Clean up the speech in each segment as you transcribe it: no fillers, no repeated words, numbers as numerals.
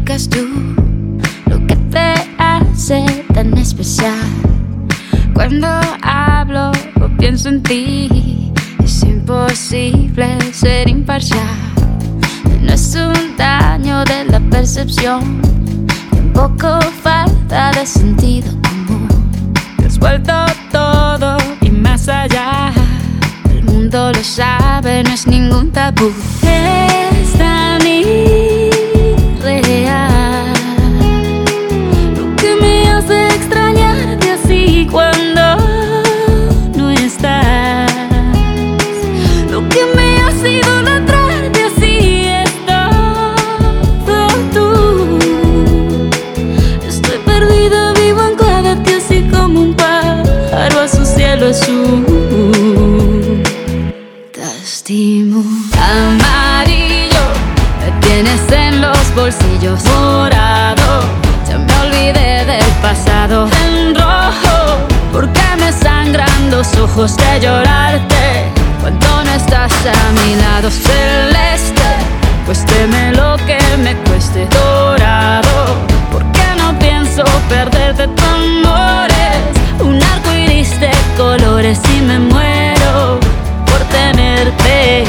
explicas tú lo que te hace tan especial? Cuando hablo o pienso en ti, es imposible ser imparcial. No es un daño de la percepción, tampoco falta de sentido común. Te has vuelto todo y más allá. El mundo lo sabe, no es ningún tabú. Es tan irreal lo que me hace extrañarte así cuando no estás. Lo que me hace idolatrarte así es todo tú. Estoy perdida, vivo anclada a ti así como un pájaro a su cielo azul. Te estimo. Amarillo, me tienes en los bolsillos. Morado, ya me olvidé del pasado. En rojo, porque me sangran los ojos de llorarte cuando no estás a mi lado. Celeste, cuésteme lo que me cueste. Dorado, porque no pienso perderte. Tu amor es un arco iris de colores y me muero por tenerte.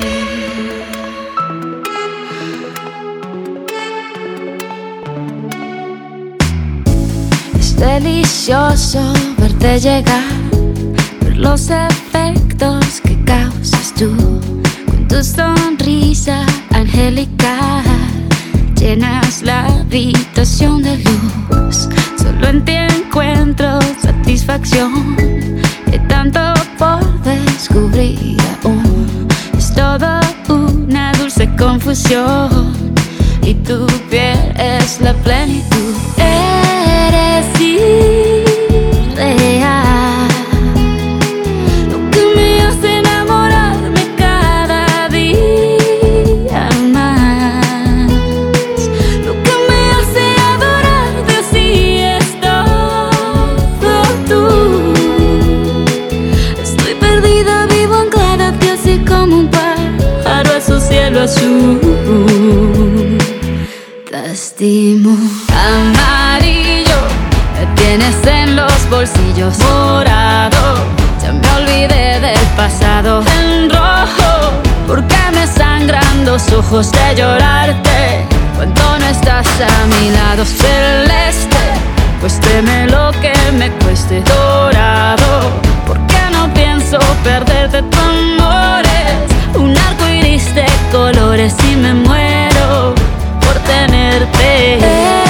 Es delicioso verte llegar, ver los efectos que causas tú con tu sonrisa angelical. Llenas la habitación de luz, solo en ti encuentro satisfacción. Hay tanto por descubrir aún, es todo una dulce confusión y tu piel es la plenitud. Eres irreal, lo que me hace enamorarme cada día más. Lo que me hace adorarte así es todo tú. Estoy perdida, vivo anclada a ti así como un pájaro a su cielo azul. Te estimo. Amarillo, me tienes en los bolsillos. Morado, ya me olvidé del pasado. En rojo, porque me sangran los ojos de llorarte cuando no estás a mi lado. Celeste, cuésteme lo que me cueste. Dorado, porque no pienso perderte. Tu amor es un arco iris de colores y me muero por tenerte.